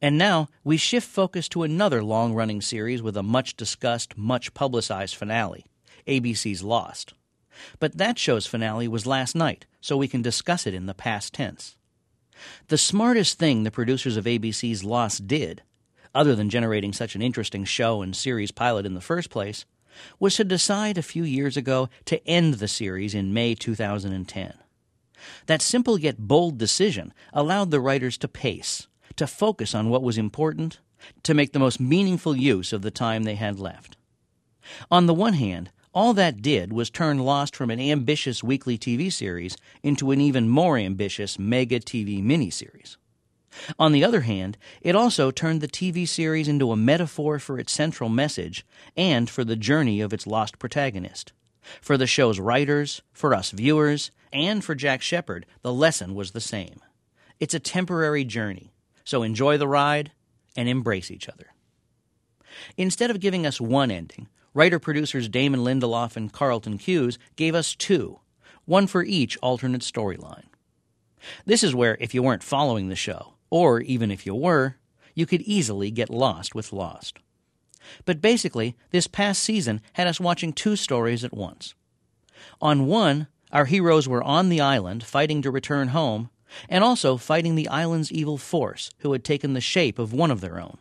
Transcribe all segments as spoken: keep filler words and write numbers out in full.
And now we shift focus to another long-running series with a much-discussed, much-publicized finale, A B C's Lost. But that show's finale was last night, so we can discuss it in the past tense. The smartest thing the producers of A B C's Lost did, other than generating such an interesting show and series pilot in the first place, was to decide a few years ago to end the series in May two thousand ten. That simple yet bold decision allowed the writers to pace, to focus on what was important, to make the most meaningful use of the time they had left. On the one hand, all that did was turn Lost from an ambitious weekly T V series into an even more ambitious mega T V miniseries. On the other hand, it also turned the T V series into a metaphor for its central message and for the journey of its lost protagonist. For the show's writers, for us viewers, and for Jack Shephard, the lesson was the same. It's a temporary journey, so enjoy the ride and embrace each other. Instead of giving us one ending, writer-producers Damon Lindelof and Carlton Cuse gave us two, one for each alternate storyline. This is where, if you weren't following the show, or even if you were, you could easily get lost with Lost. But basically, this past season had us watching two stories at once. On one, our heroes were on the island fighting to return home, and also fighting the island's evil force, who had taken the shape of one of their own.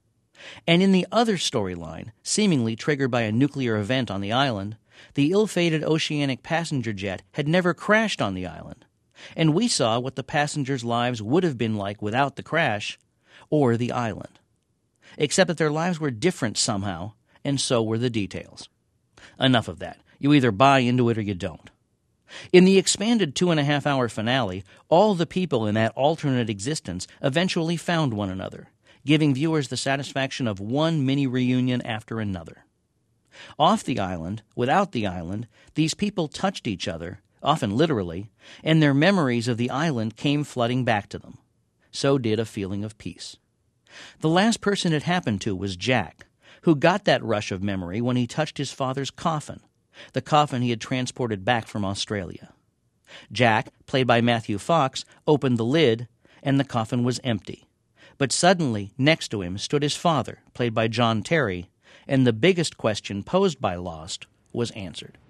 And in the other storyline, seemingly triggered by a nuclear event on the island, the ill-fated oceanic passenger jet had never crashed on the island, and we saw what the passengers' lives would have been like without the crash, or the island. Except that their lives were different somehow, and so were the details. Enough of that. You either buy into it or you don't. In the expanded two-and-a-half-hour finale, all the people in that alternate existence eventually found one another, giving viewers the satisfaction of one mini-reunion after another. Off the island, without the island, these people touched each other, often literally, and their memories of the island came flooding back to them. So did a feeling of peace. The last person it happened to was Jack, who got that rush of memory when he touched his father's coffin, the coffin he had transported back from Australia. Jack, played by Matthew Fox, opened the lid, and the coffin was empty. But suddenly, next to him stood his father, played by John Terry, and the biggest question posed by Lost was answered.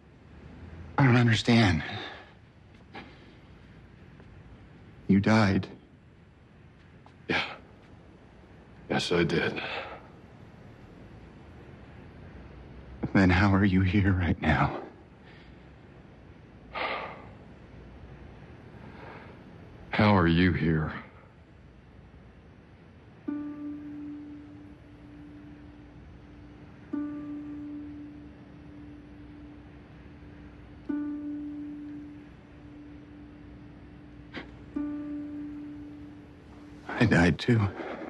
I don't understand. You died. Yeah. Yes, I did. Then how are you here right now? How are you here? I died too.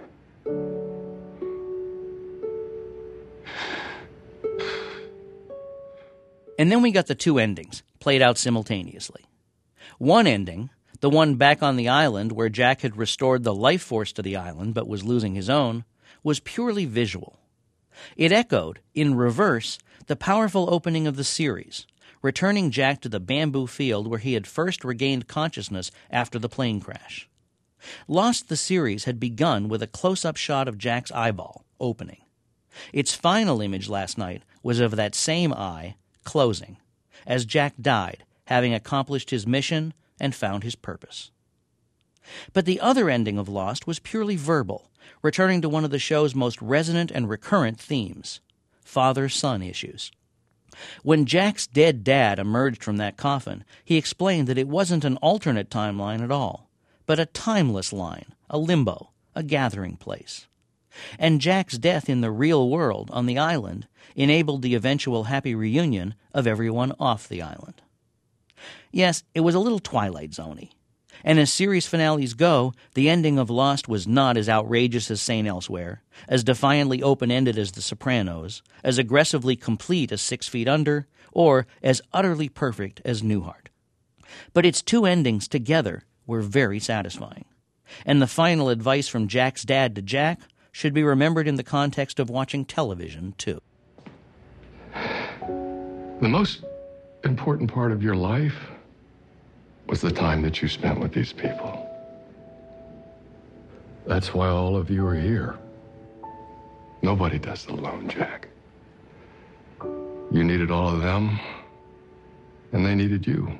And then we got the two endings, played out simultaneously. One ending, the one back on the island where Jack had restored the life force to the island but was losing his own, was purely visual. It echoed, in reverse, the powerful opening of the series, returning Jack to the bamboo field where he had first regained consciousness after the plane crash. Lost the series had begun with a close-up shot of Jack's eyeball, opening. Its final image last night was of that same eye, closing, as Jack died, having accomplished his mission and found his purpose. But the other ending of Lost was purely verbal, returning to one of the show's most resonant and recurrent themes, father-son issues. When Jack's dead dad emerged from that coffin, he explained that it wasn't an alternate timeline at all, but a timeless line, a limbo, a gathering place. And Jack's death in the real world, on the island, enabled the eventual happy reunion of everyone off the island. Yes, it was a little Twilight Zone-y. And as series finales go, the ending of Lost was not as outrageous as Saint Elsewhere, as defiantly open-ended as The Sopranos, as aggressively complete as Six Feet Under, or as utterly perfect as Newhart. But its two endings together were very satisfying. And the final advice from Jack's dad to Jack should be remembered in the context of watching television, too. The most important part of your life was the time that you spent with these people. That's why all of you are here. Nobody does it alone, Jack. You needed all of them, and they needed you.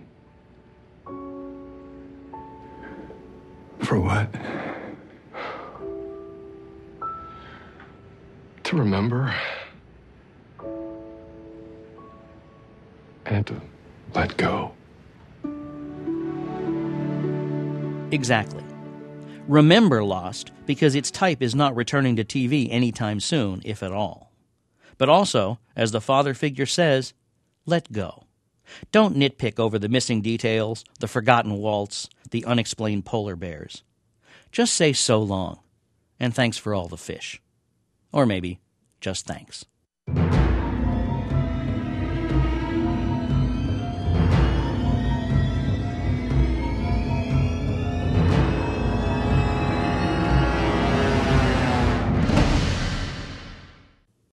For what? To remember and to let go. Exactly. Remember Lost because its type is not returning to T V anytime soon, if at all. But also, as the father figure says, let go. Don't nitpick over the missing details, the forgotten waltz, the unexplained polar bears. Just say so long, and thanks for all the fish. Or maybe just thanks.